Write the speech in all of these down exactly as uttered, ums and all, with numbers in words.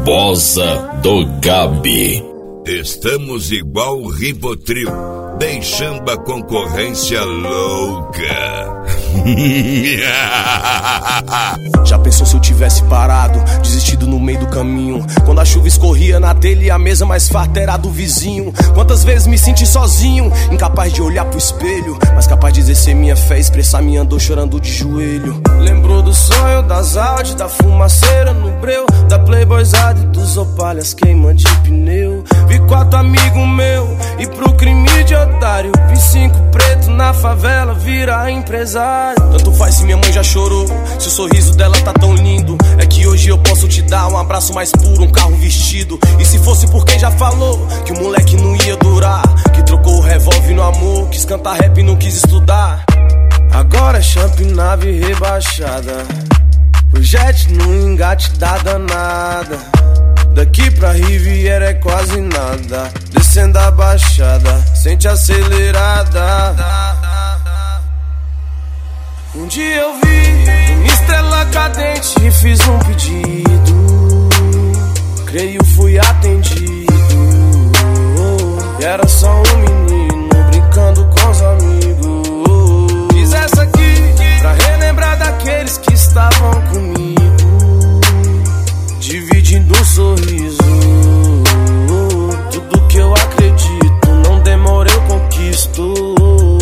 Bosa do Gabi. Estamos igual o Rivotril, deixando a concorrência louca. Já pensou se eu tivesse parado, desistido no meio do caminho, quando a chuva escorria na telha e a mesa mais farta era do vizinho? Quantas vezes me senti sozinho, incapaz de olhar pro espelho, mas capaz de exercer minha fé, expressar minha dor chorando de joelho. Lembrou do sonho, das Audi, da fumaceira no breu, da Playboyzada e dos opalhas queima de pneu. Vi quatro amigos meu e pro crime de otário, vi cinco preto na favela virar empresário. Tanto faz se minha mãe já chorou, se o sorriso dela tá tão lindo. É que hoje eu posso te dar um abraço mais puro, um carro vestido. E se fosse por quem já falou que o moleque não ia durar, que trocou o revólver no amor, quis cantar rap e não quis estudar. Agora é champ nave rebaixada, o jet no engate da danada. Daqui pra Riviera é quase nada, descendo a baixada, sente acelerada. Um dia eu vi uma estrela cadente e fiz um pedido, creio fui atendido. E era só um menino brincando com os amigos. Fiz essa aqui pra relembrar daqueles que estavam comigo, dividindo um sorriso. Tudo que eu acredito, não demora eu conquisto.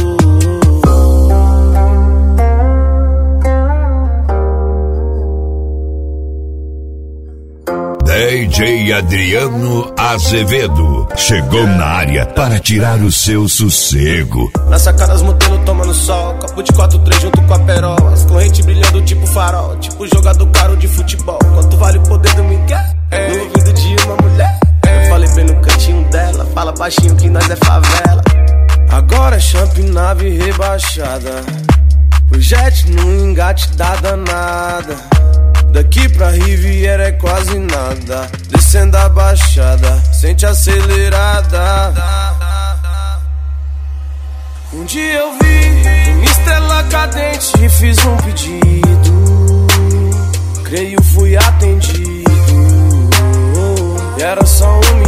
D J Adriano Azevedo chegou na área para tirar o seu sossego. Na sacada as modelos tomando sol, copo de quatro três junto com a perola, as correntes brilhando tipo farol, tipo jogador caro de futebol. Quanto vale o poder do Miguel? É. No ouvido de uma mulher. É. Eu falei bem no cantinho dela, fala baixinho que nós é favela. Agora é champ nave rebaixada, o jet no engate da danada. Daqui pra Riviera é quase nada, descendo a baixada, sente acelerada. Um dia eu vi uma estrela cadente e fiz um pedido, creio fui atendido. E era só um